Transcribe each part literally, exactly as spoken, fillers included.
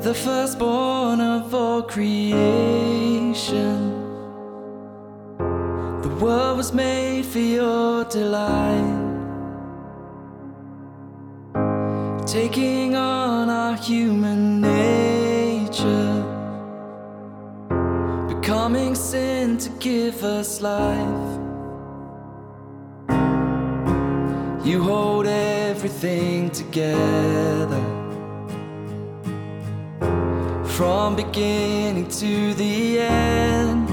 the firstborn of all creation. The world was made for your delight, taking on our human nature, becoming sin to give us life. You hold everything together, from beginning to the end,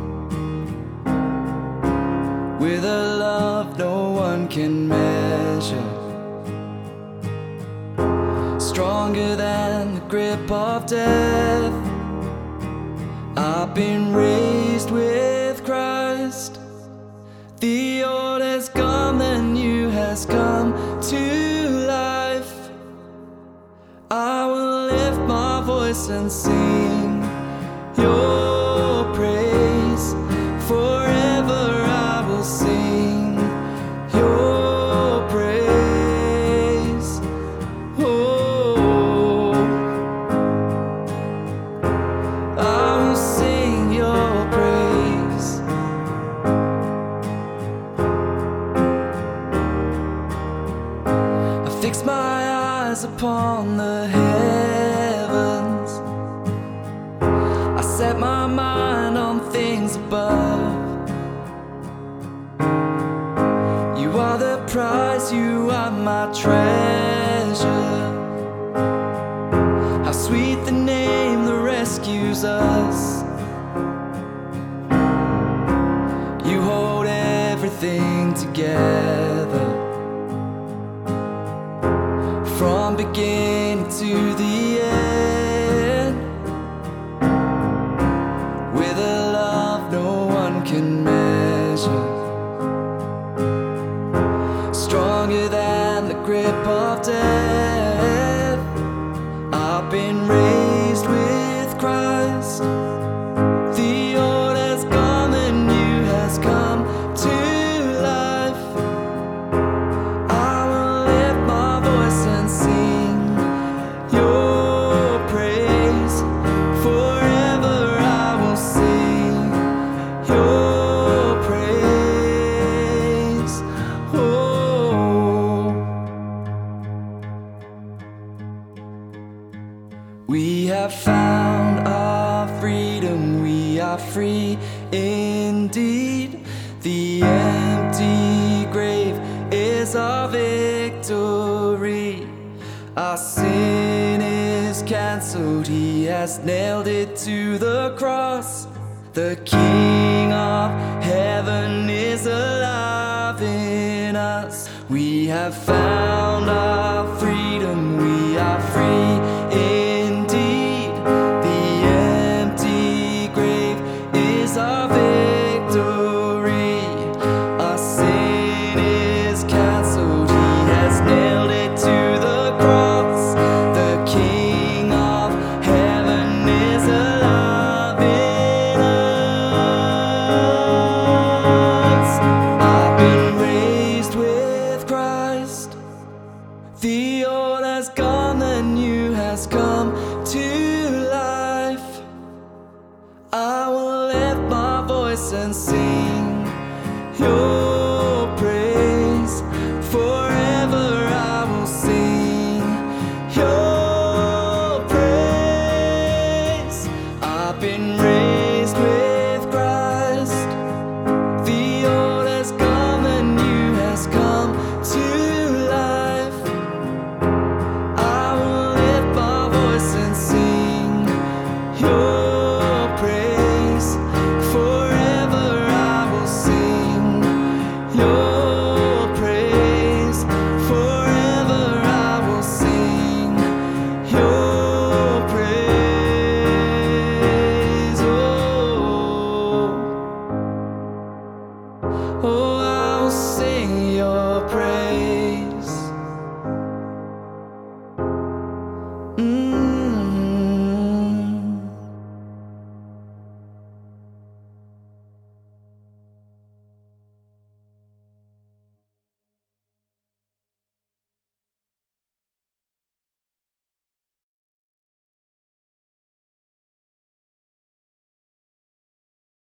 with a love no one can measure, stronger than the grip of death. I've been raised with Christ. The old has gone, the new has come to life. I will lift my voice and sing your praise. Forever I will sing your praise. Oh, I will sing your praise. I fix my eyes upon the heavens, I set my mind on things above. You are the prize, you are my treasure. How sweet the name that rescues us. You hold everything together, from beginning to the end, with a love no one can measure, stronger than the grip of death. I've been raised with Christ. The old has gone, the new has come to life. I will lift my voice and sing your praise. Forever I will sing your praise. Oh, we have found our freedom, we are free indeed. The empty grave is our victory. Our sin is cancelled, he has nailed it to the cross. The King of heaven is alive in us. We have found our freedom, we are free indeed. The empty grave is our victory. Our sin is cancelled, he has nailed it to the cross. The King of heaven is alive in us. I've been raised with Christ. The old has gone, the new has come to life. I will lift my voice and sing